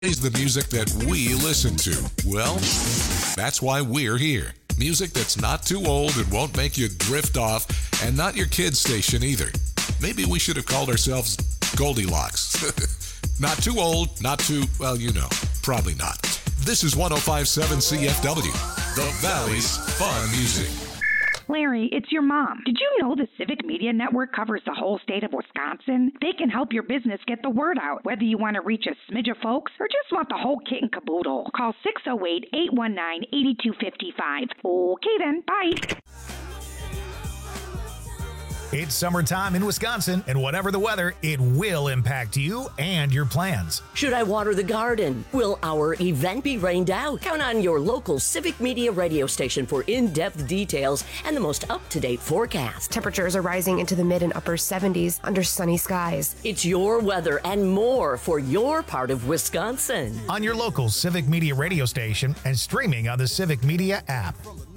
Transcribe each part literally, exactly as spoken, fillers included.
Is the music that we listen to. Well, that's why we're here. Music that's not too old and won't make you drift off, and not your kid's station either. Maybe we should have called ourselves Goldilocks. Not too old, not too, well, you know, probably not. This is one oh five point seven C F W, the Valley's Fun Music. Larry, it's your mom. Did you know the Civic Media Network covers the whole state of Wisconsin? They can help your business get the word out, whether you want to reach a smidge of folks or just want the whole kit and caboodle. Call six oh eight, eight one nine, eight two five five. Okay then, bye. It's summertime in Wisconsin, and whatever the weather, it will impact you and your plans. Should I water the garden? Will our event be rained out? Count on your local Civic Media radio station for in-depth details and the most up-to-date forecast. Temperatures are rising into the mid and upper seventies under sunny skies. It's your weather and more for your part of Wisconsin. On your local Civic Media radio station and streaming on the Civic Media app.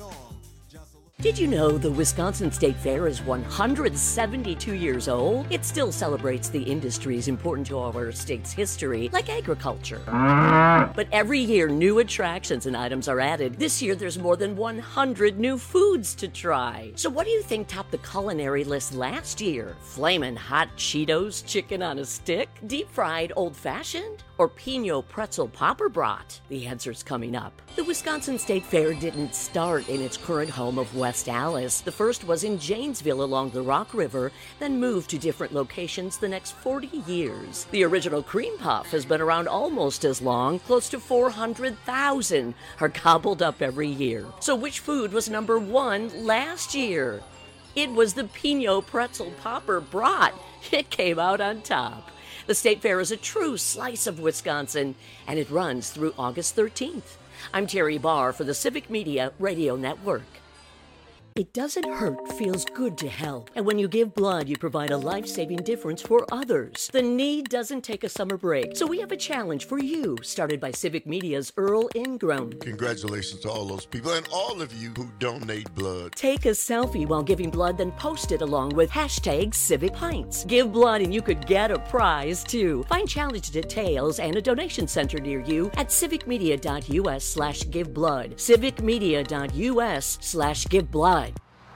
Did you know the Wisconsin State Fair is one hundred seventy-two years old? It still celebrates the industries important to our state's history, like agriculture. But every year, new attractions and items are added. This year, there's more than one hundred new foods to try. So what do you think topped the culinary list last year? Flamin' hot Cheetos chicken on a stick? Deep-fried old-fashioned? Or Pinot pretzel popper brat? The answer's coming up. The Wisconsin State Fair didn't start in its current home of West Allis. The first was in Janesville along the Rock River, then moved to different locations the next forty years. The original cream puff has been around almost as long. Close to four hundred thousand are gobbled up every year. So which food was number one last year? It was the Pinot pretzel popper brat. It came out on top. The State Fair is a true slice of Wisconsin, and it runs through August thirteenth. I'm Terry Barr for the Civic Media Radio Network. It doesn't hurt, feels good to help. And when you give blood, you provide a life-saving difference for others. The need doesn't take a summer break. So we have a challenge for you, started by Civic Media's Earl Ingram. Congratulations to all those people and all of you who donate blood. Take a selfie while giving blood, then post it along with hashtag Civic Pints. Give blood and you could get a prize, too. Find challenge details and a donation center near you at civicmedia.us slash give blood. civicmedia.us slash give blood.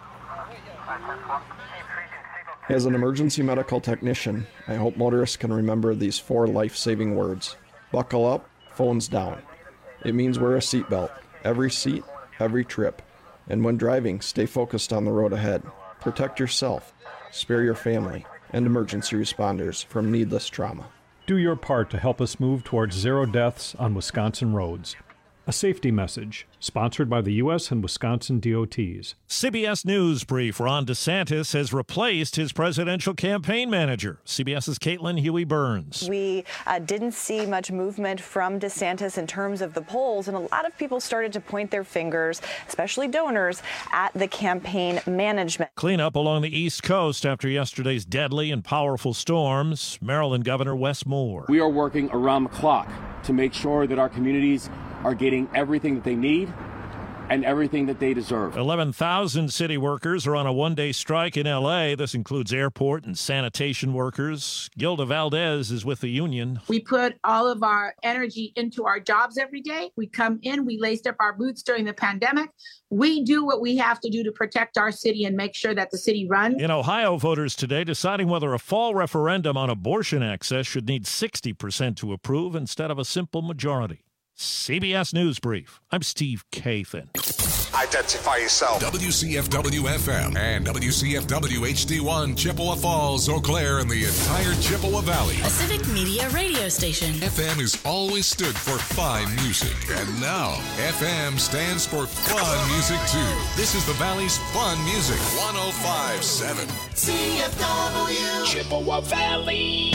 As an emergency medical technician, I hope motorists can remember these four life-saving words. Buckle up, phones down. It means wear a seatbelt, every seat, every trip. And when driving, stay focused on the road ahead. Protect yourself, spare your family, and emergency responders from needless trauma. Do your part to help us move towards zero deaths on Wisconsin roads. A safety message, sponsored by the U S and Wisconsin D O Ts. C B S News brief. Ron DeSantis has replaced his presidential campaign manager. CBS's Caitlin Huey-Burns. We uh, didn't see much movement from DeSantis in terms of the polls, and a lot of people started to point their fingers, especially donors, at the campaign management. Cleanup along the East Coast after yesterday's deadly and powerful storms. Maryland Governor Wes Moore. We are working around the clock to make sure that our communities are getting everything that they need and everything that they deserve. eleven thousand city workers are on a one-day strike in L A. This includes airport and sanitation workers. Gilda Valdez is with the union. We put all of our energy into our jobs every day. We come in, we laced up our boots during the pandemic. We do what we have to do to protect our city and make sure that the city runs. In Ohio, voters today deciding whether a fall referendum on abortion access should need sixty percent to approve instead of a simple majority. C B S News Brief. I'm Steve Kathan. Identify yourself. W C F W F M and W C F W H D one, Chippewa Falls, Eau Claire, and the entire Chippewa Valley. A Civic Media radio station. F M has always stood for fine music. And now, F M stands for fun music, too. This is the Valley's fun music. one oh five point seven. C F W. Chippewa Valley.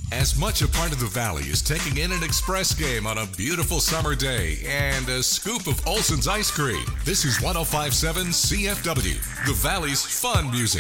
As much a part of the Valley as taking in an Express game on a beautiful summer day and a scoop of Olson's ice cream. This is one oh five point seven C F W, the Valley's fun music.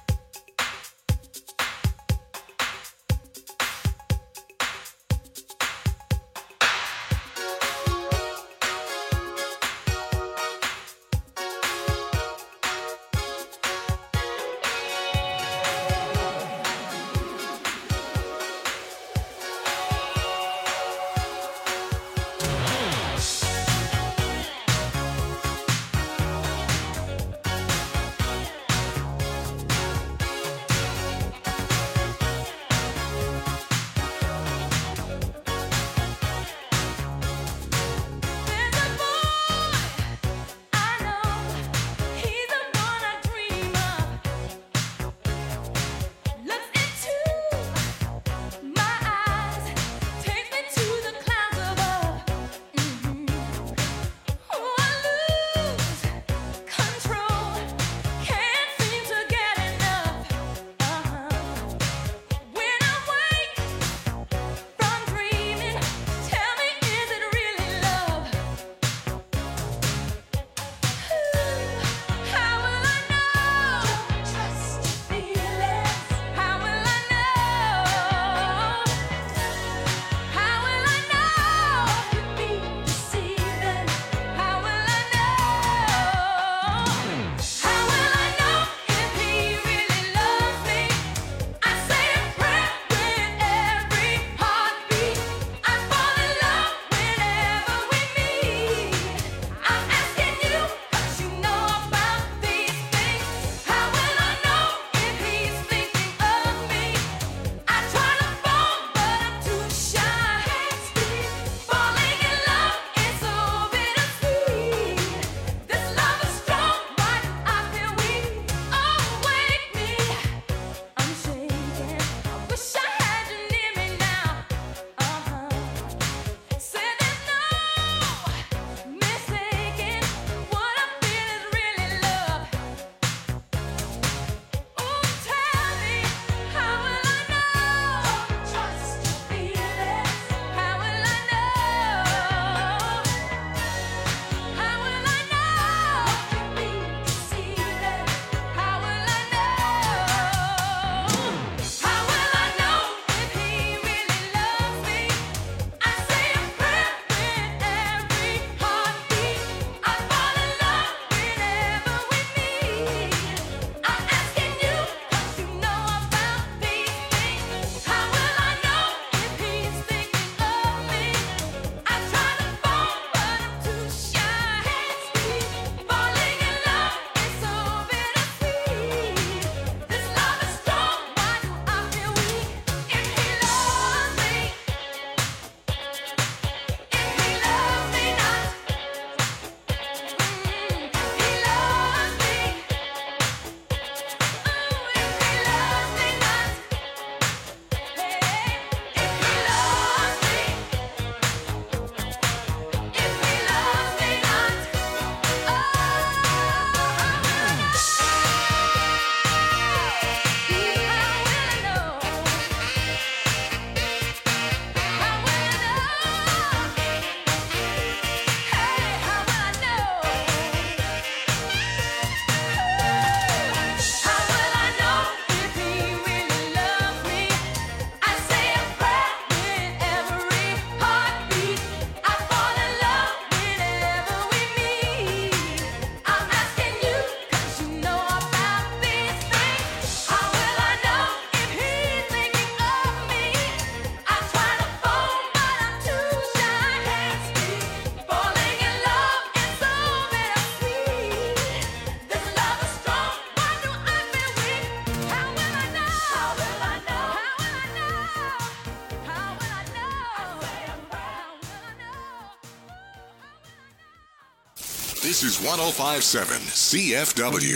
This is one oh five point seven C F W.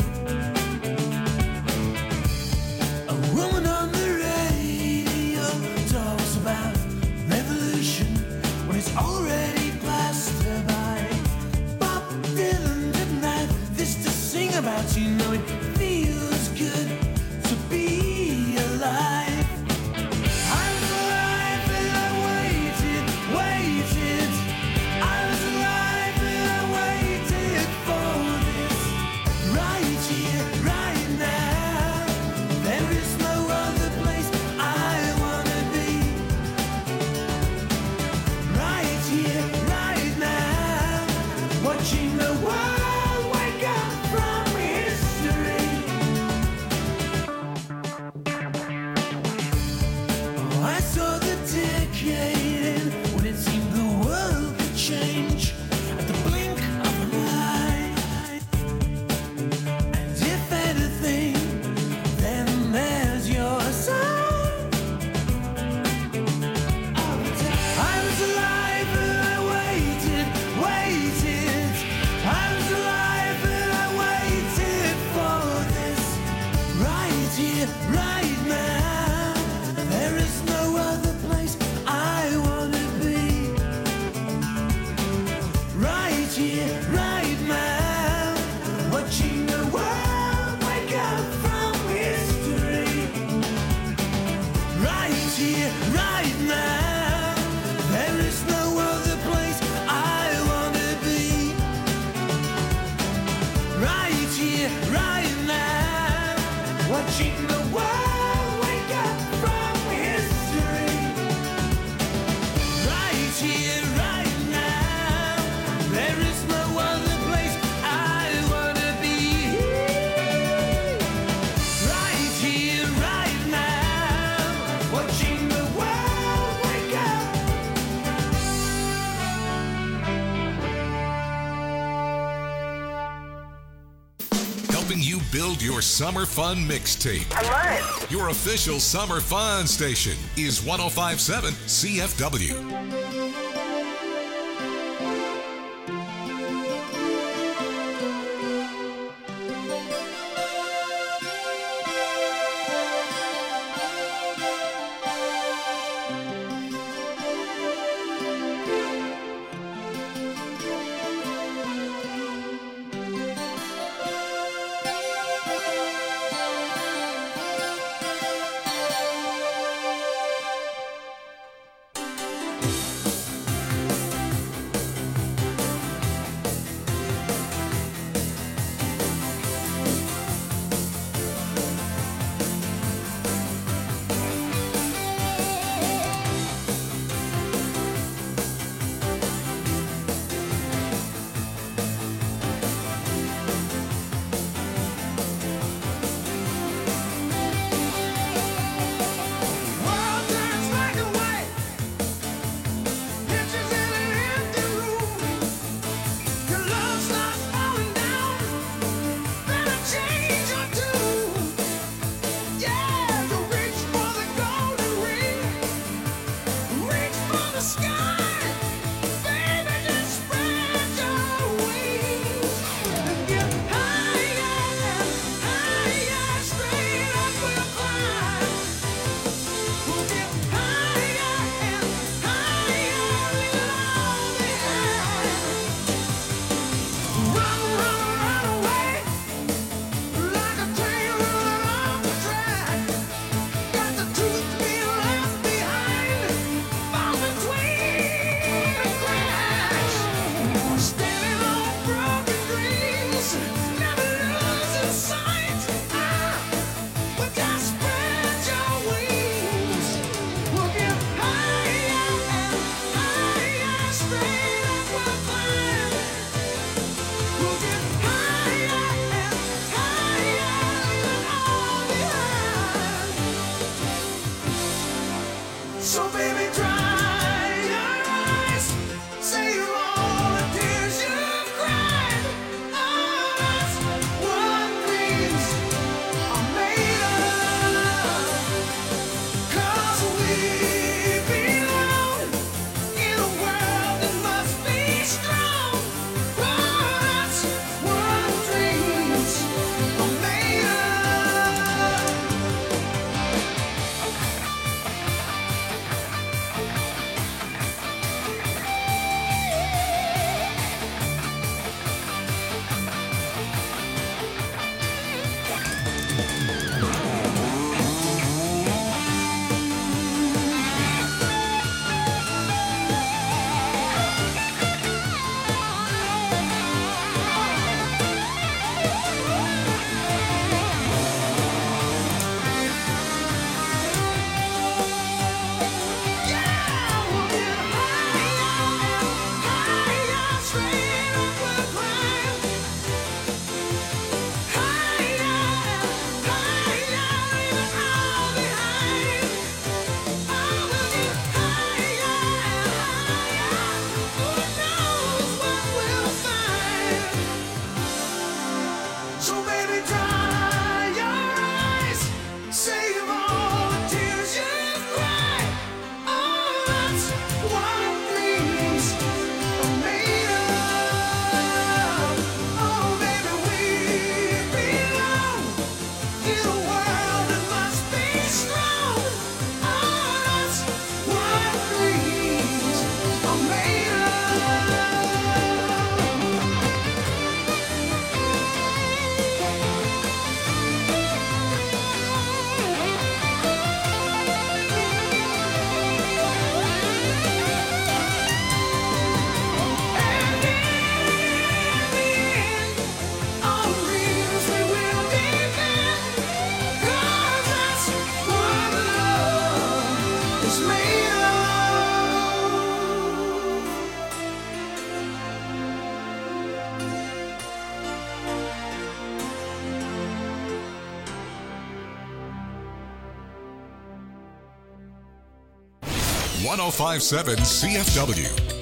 A woman on the radio watching the world wake up from history. Right here, right now, there is no other place I wanna be. Right here, right now, watching the world wake up. Helping you build your summer fun mixtape. I love it. Your official summer fun station is one oh five point seven C F W. So baby, dry your eyes. Save all the tears you've cried. Oh, that's what dreams are made of. 'Cause we belong in a world that must be strong. Oh, that's what dreams are made of. So baby, dry your eyes. Save all the tears you've cried. Oh, that's what dreams are made of. Oh, baby, we belong in a world that must be strong. Oh, that's what dreams are made of. All dreams we will defend. 'Cause one oh five point seven C F W.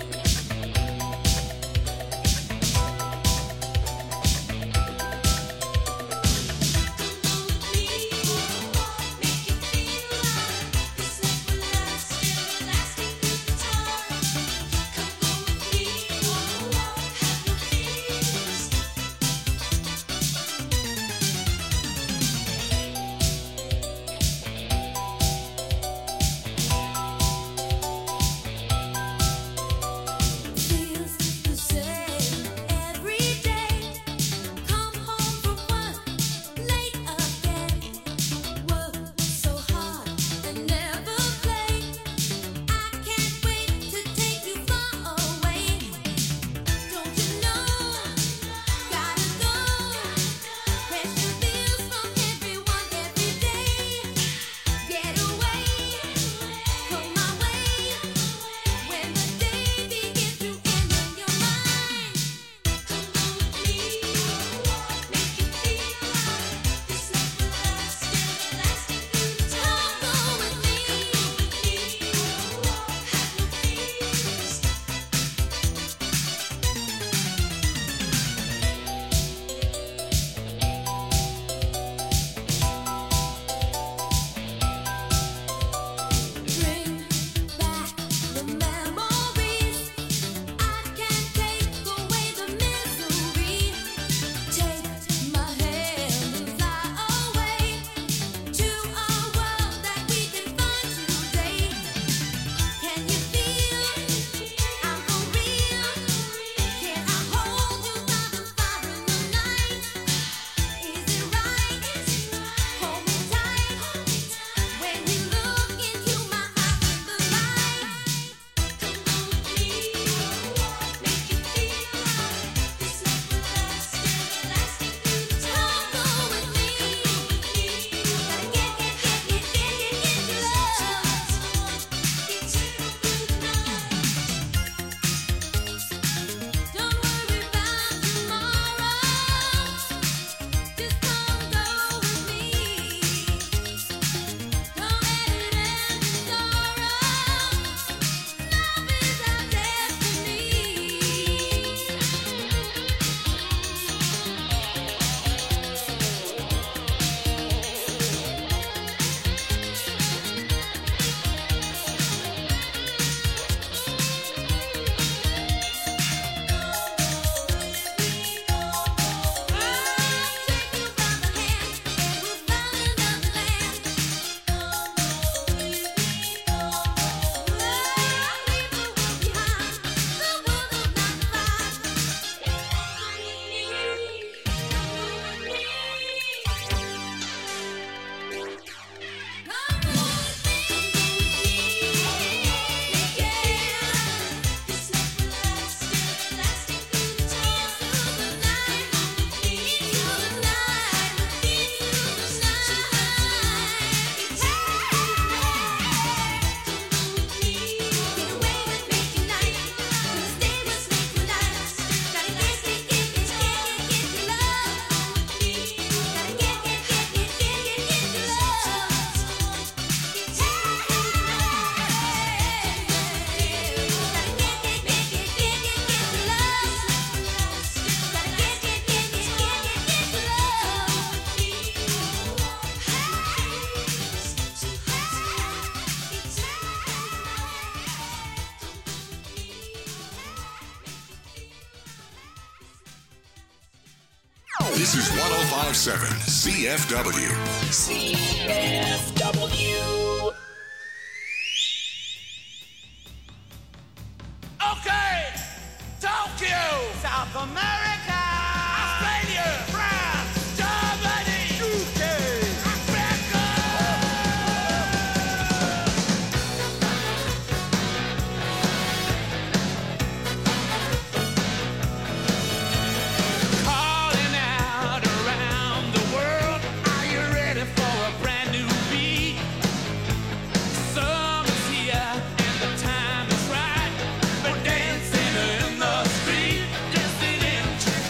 This is one oh five point seven C F W. C F W. Okay, Tokyo, South America, Australia, France, Germany, U K, calling out around the world. Are you ready for a brand new beat? Summer's here and the time is right. We're dancing in the street, dancing in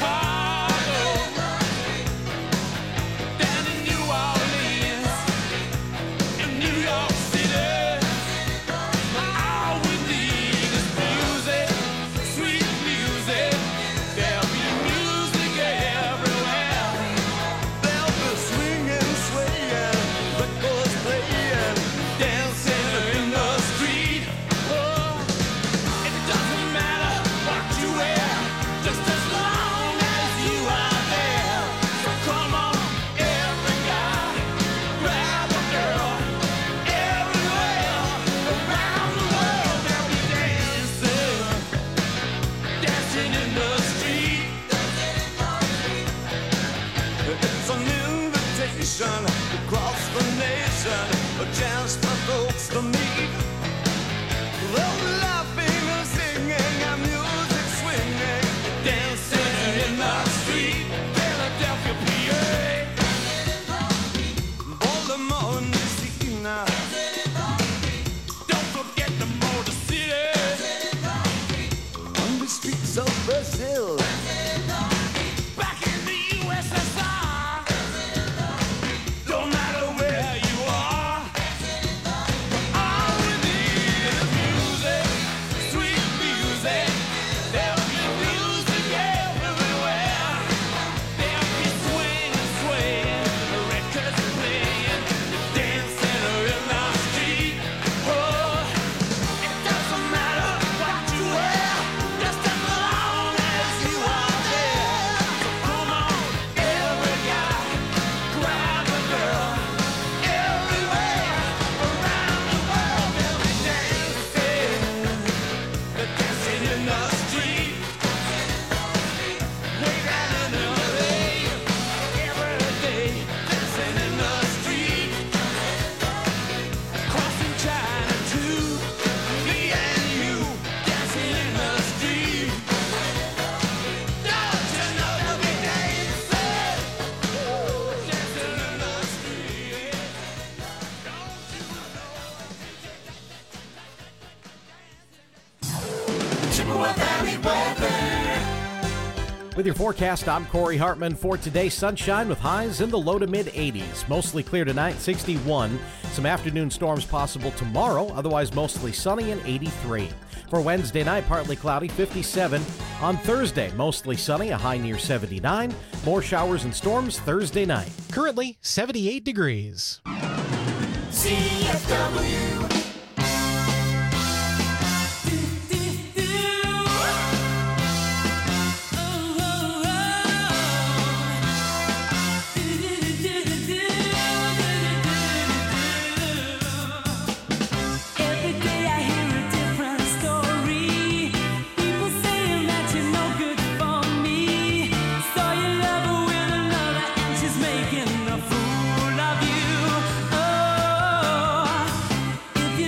Chippewa Valley weather. With your forecast, I'm Corey Hartman. For today, sunshine with highs in the low to mid eighties. Mostly clear tonight, sixty-one. Some afternoon storms possible tomorrow, otherwise mostly sunny and eighty-three. For Wednesday night, partly cloudy, fifty-seven. On Thursday, mostly sunny, a high near seventy-nine. More showers and storms Thursday night. Currently, seventy-eight degrees. C F W. If you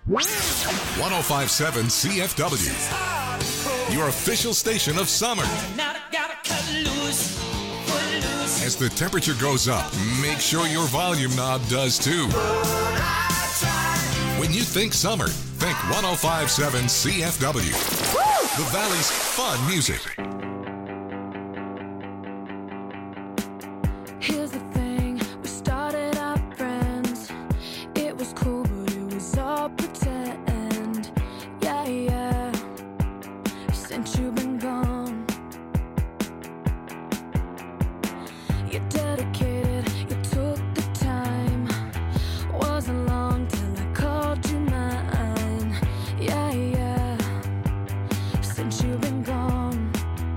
one oh five point seven C F W, your official station of summer. As the temperature goes up, make sure your volume knob does too. When you think summer, think one oh five point seven C F W, the Valley's fun music. Here's the thing, we started out friends. It was cool, but it was all pretend. Yeah, yeah. Since you've been gone, you're dedicated, you took the time. Wasn't long till I called you mine. Yeah, yeah. Since you've been gone,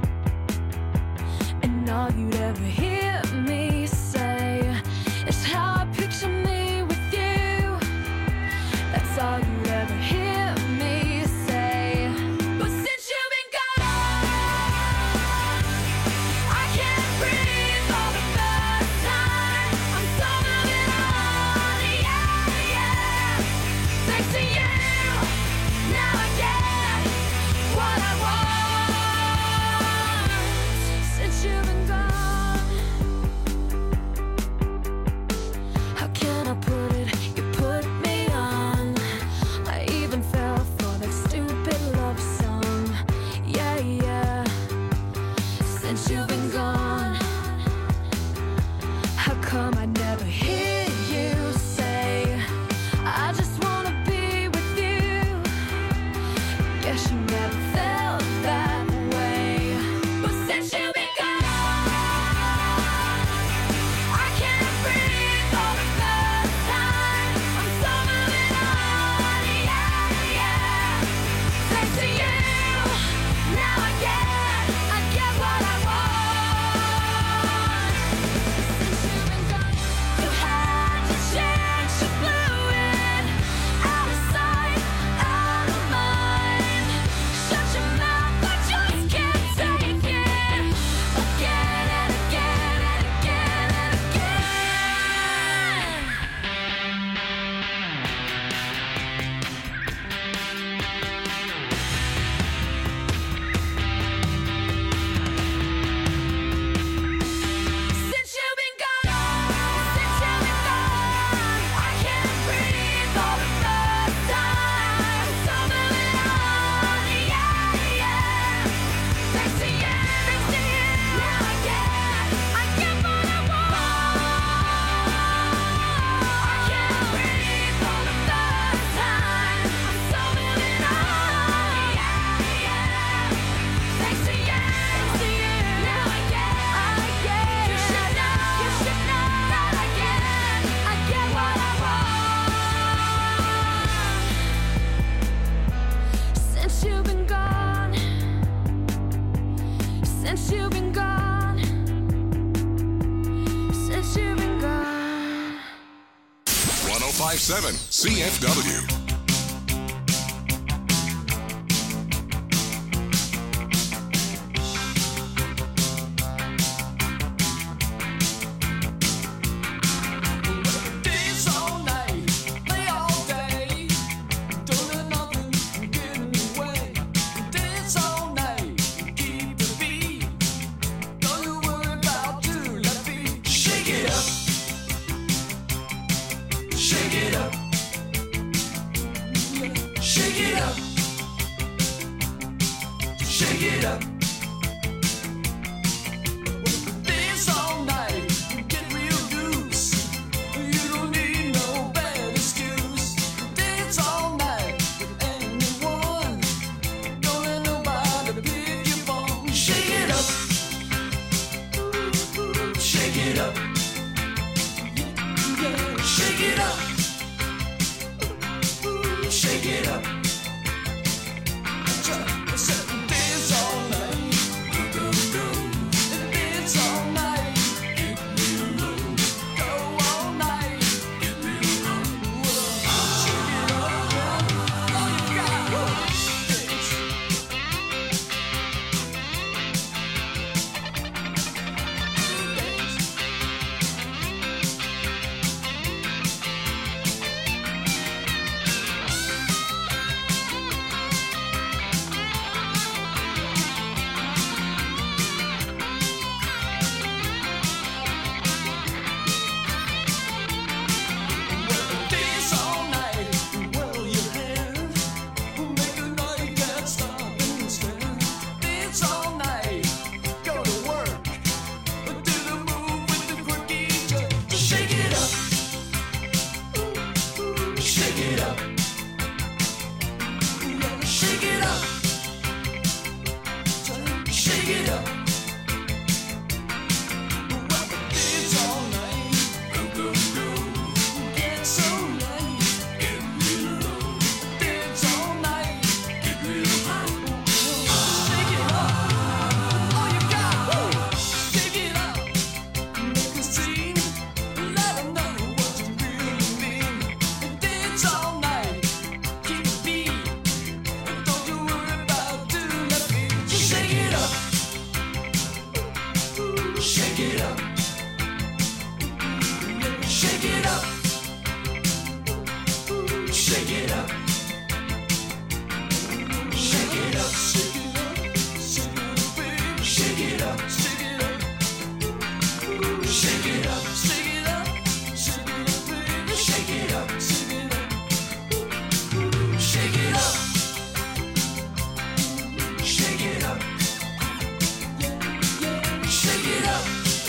and all you'd ever hear me say is how I picture me with you. That's all you'd ever hear me say. But since you've been gone, I can't breathe for the first time. I'm so moving on, yeah, yeah. Thanks to you, now I get what I want. Since you've been gone, how can I put it? You put me on. I even fell for that stupid love song. Yeah, yeah. Since you've been gone, how come I never hear you say, I just wanna be with you? Guess you never felt that way. But since you've been gone, I can't breathe for the first time. I'm so moving on, yeah, yeah. Thanks to you, now I get, I get what I want. Since you've been gone, you had your chance, you blew it. Out of sight, out of mind. Shut your mouth, I just can't take it. Again and again and again and again. Since you've been gone, since you've been gone, I can't breathe for the first time. So moving on, yeah, yeah. Thanks to you, thanks to you, now I get, I get what I want. I can't breathe for the first time. I'm so moving on, yeah, yeah. Thanks to you, thanks to you, now I get, I get. You should know, you should know that I get, I get what I want. Since you've been gone, since you've been gone, since you've been gone. one oh five point seven C F W. Days all night, play all day. Doing nothing, getting away. Days all night, keep the beat. Don't you worry about you, let me shake it up. Shake it up. Shake it up. Shake it up. Days all night, get real loose. You don't need no bad excuse. Dance all night with anyone. Don't let nobody pick your phone. Shake it up. Shake it up. Yeah, shake it up. Shake it up. Dance all night. Dance all night. Go all night. Shake it up. All you got. Dance. Dance. Shake it up. Shake it up. Shake it up. Shake it up. Shake it up. Shake it up. Shake it up. Shake it up. Shake it up. Shake it up.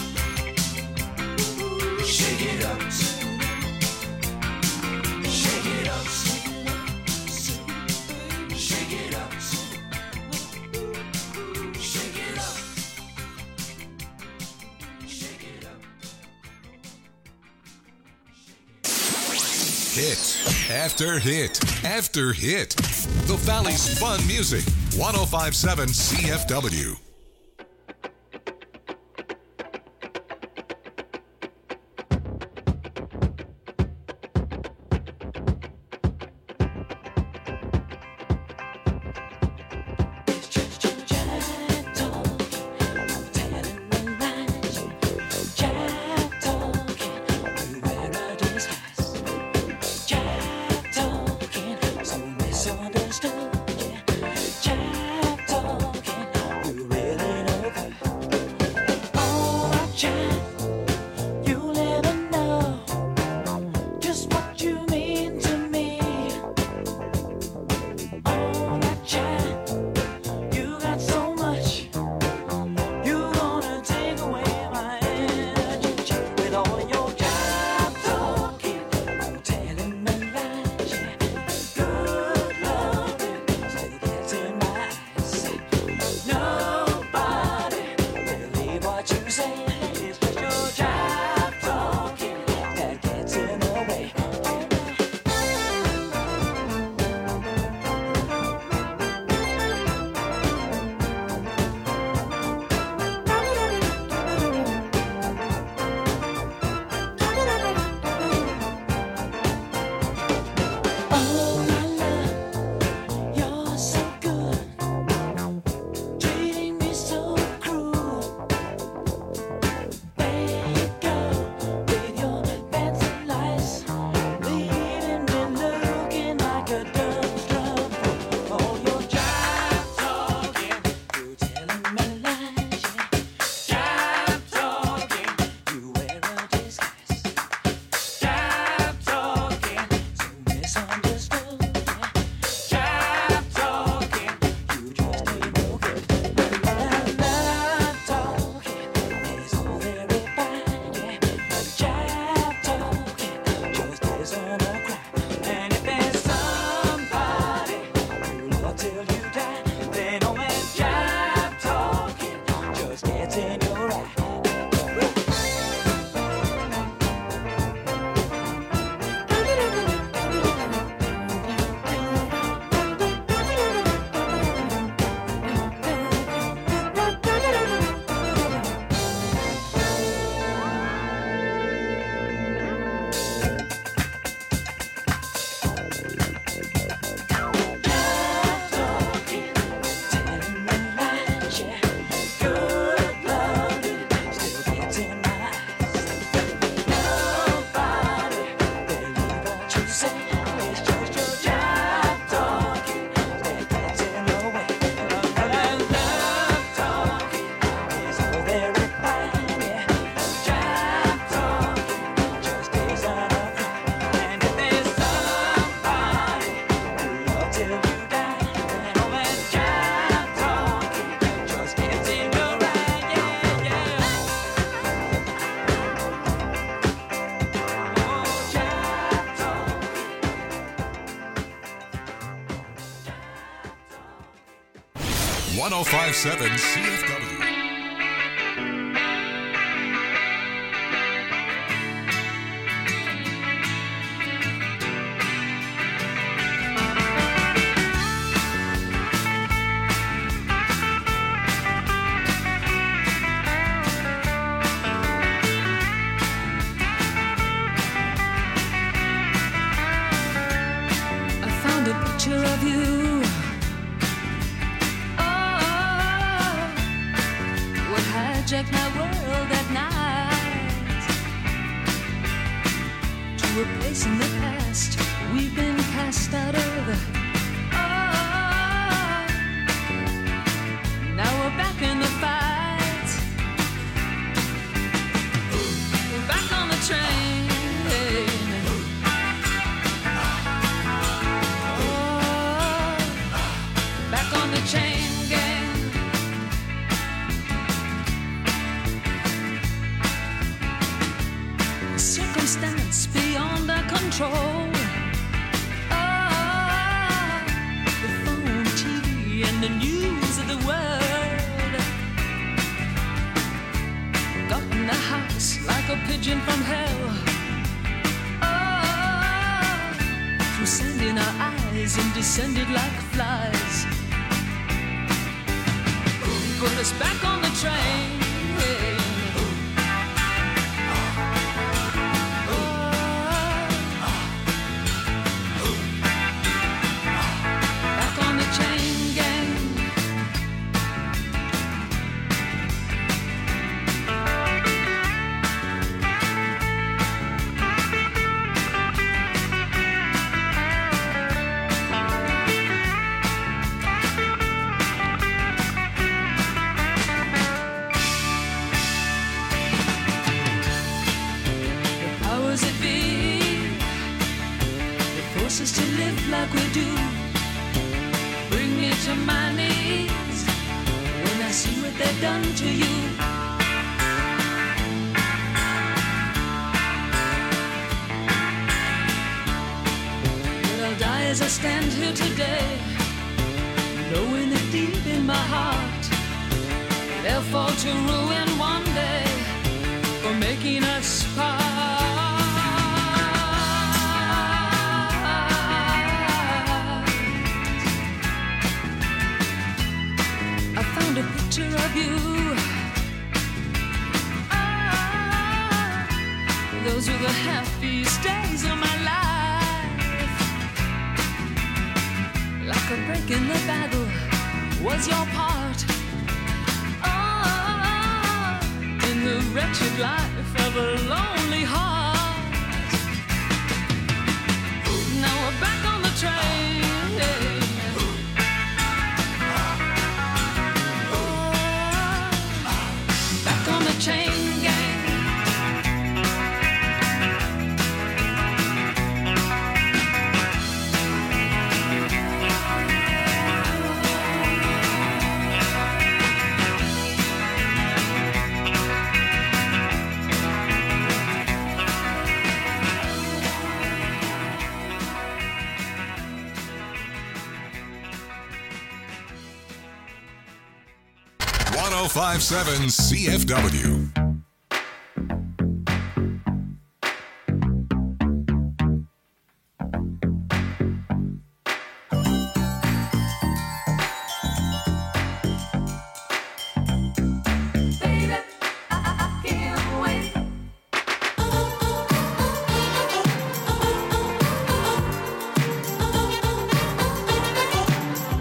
Shake it up. Shake it up. Shake it up. Shake it up. Shake it up. Hit after hit after hit. The Valley's fun music. one oh five point seven C F W. one oh five point seven C F W. I found a picture of you. Oh, place in the past we've been cast out of. Oh, now we're back in the fight. We're back on the train. Oh, back on the chain gang. Circumstance beyond our control. Ah, the phone, T V, and the news of the world got in the house like a pigeon from hell. Ah, through sand in our eyes and descended like flies. Put us back on the train. Us to live like we do. Bring me to my knees when I see what they've done to you. But I'll die as I stand here today, knowing that deep in my heart they'll fall to ruin one day for making us part. A picture of you. Ah, those were the happiest days of my life. Like a break in the battle was your part. Ah, in the wretched life of a lonely heart. Now we're back on the train. Chain gang. one oh five point seven C F W.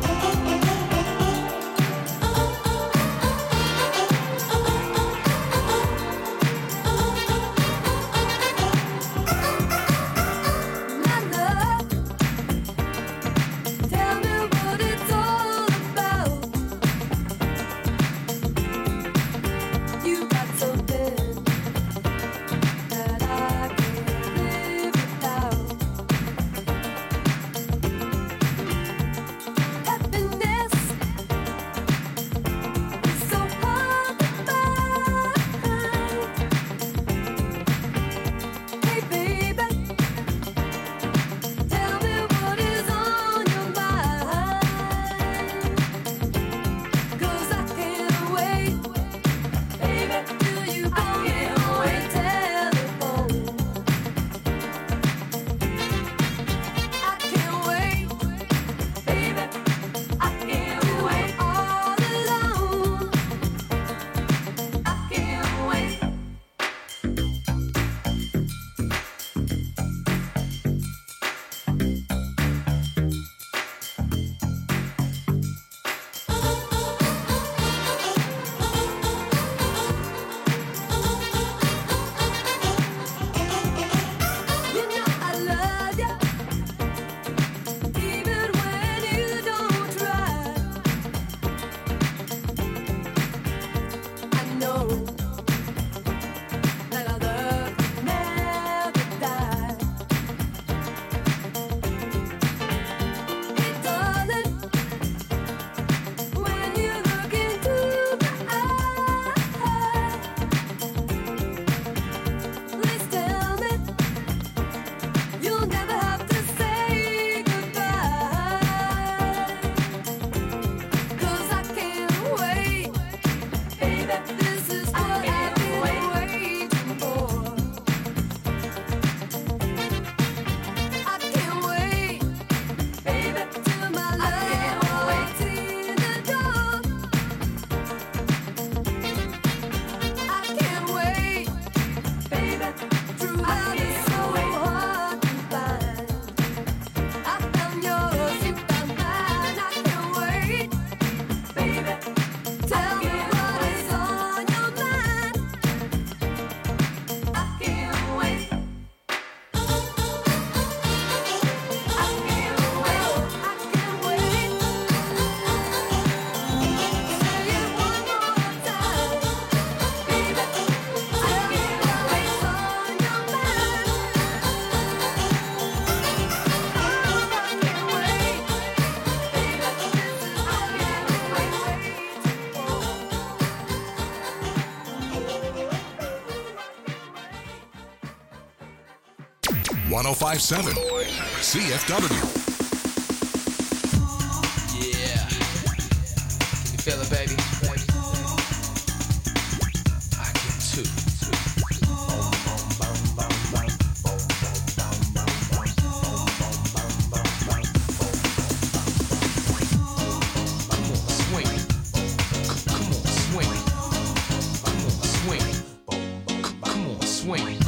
Oh, one oh five point seven C F W. Yeah. Can you feel it, baby? I can too. Swing.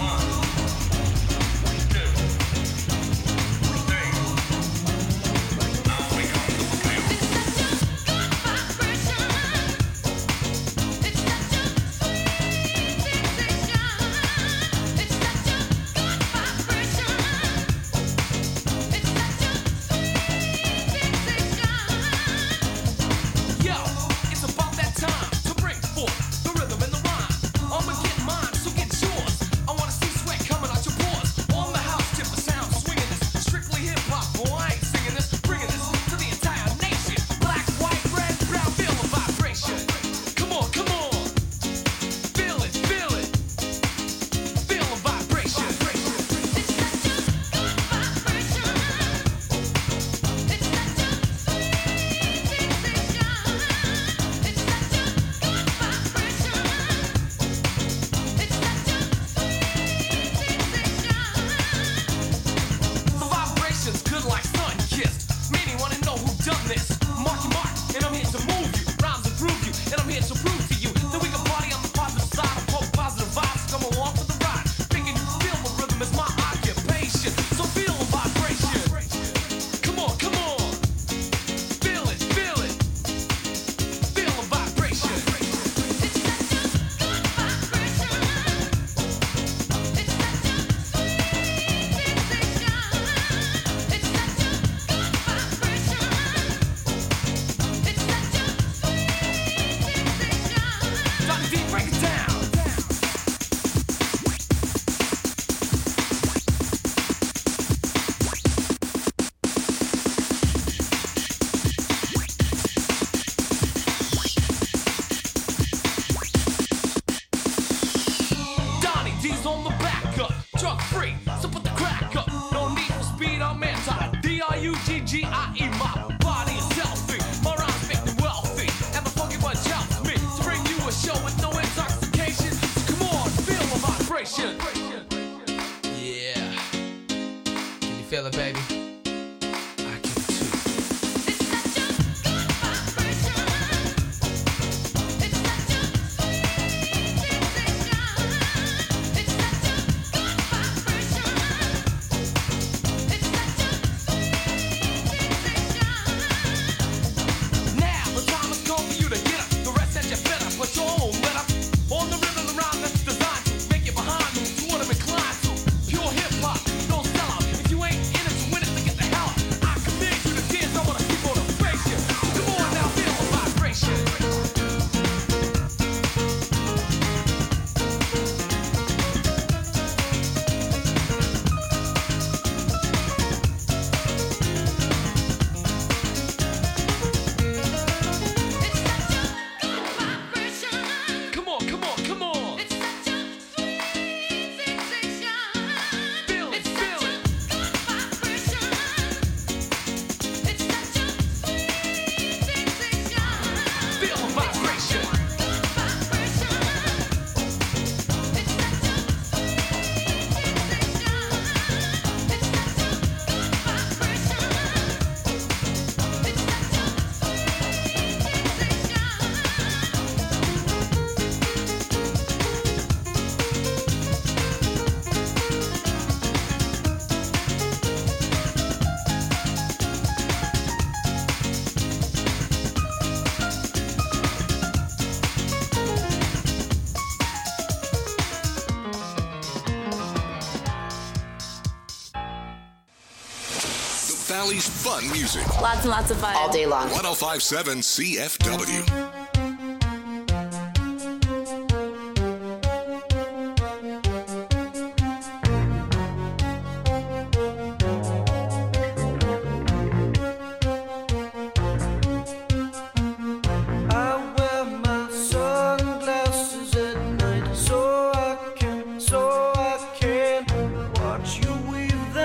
Feel it, baby. I can too. Now the time has come for you to get up. The rest that you better put your own let up. On the rhythm around that's designed to make you behind me. You want to incline to pure hip hop. Don't sell out. If you ain't in it to win it, then get the hell out. I command you to dance. I want to keep motivation. Come on now, feel the vibration. Come on, come on, come on. It's such a sweet sensation. Feel it, feel it. It's such a sweet sensation. Feel the vibration. The Valley's fun music. Lots and lots of fun. All day long. one oh five point seven C F W. I wear my sunglasses at night so I can, so I can watch you weave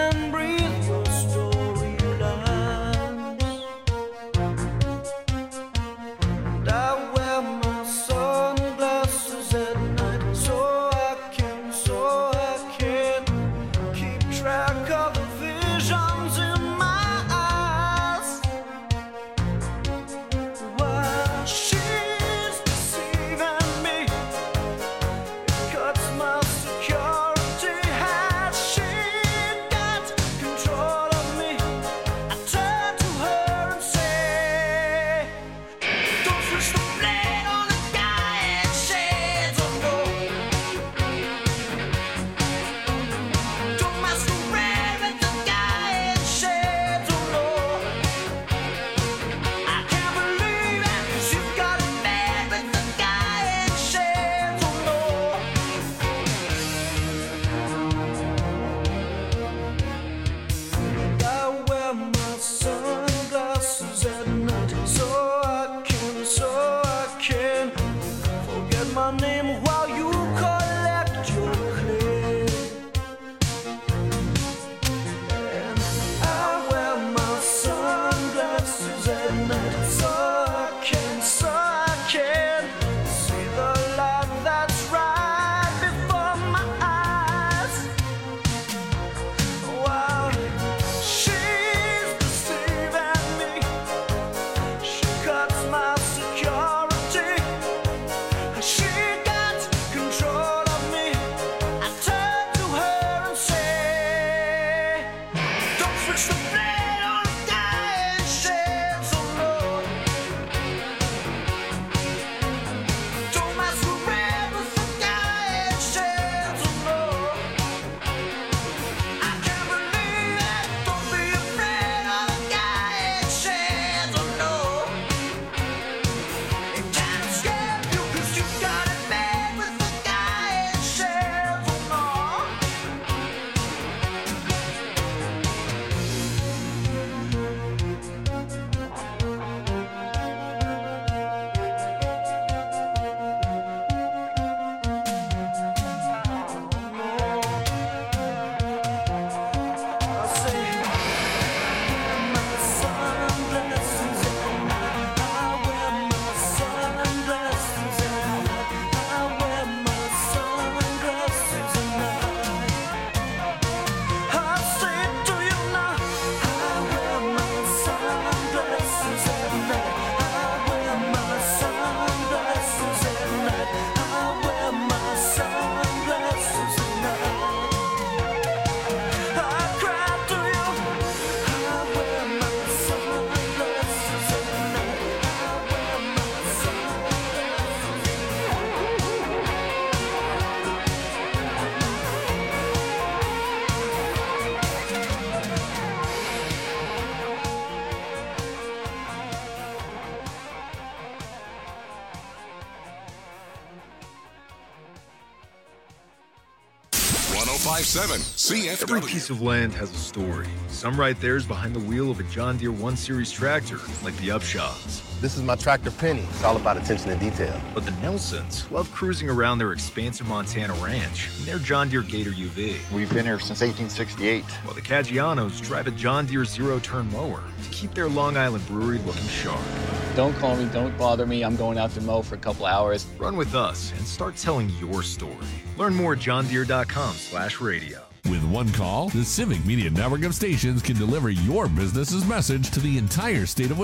five seven C F W. Every piece of land has a story. Some right there's behind the wheel of a John Deere one series tractor, like the Upshaws. This is my tractor Penny. It's all about attention to detail. But the Nelsons love cruising around their expansive Montana ranch in their John Deere Gator U V. We've been here since eighteen sixty-eight. While the Caggianos drive a John Deere zero-turn mower to keep their Long Island brewery looking sharp. Don't call me, don't bother me. I'm going out to mow for a couple hours. Run with us and start telling your story. Learn more at johndeere.com slash radio. With one call, the Civic Media Network of stations can deliver your business's message to the entire state of Wisconsin.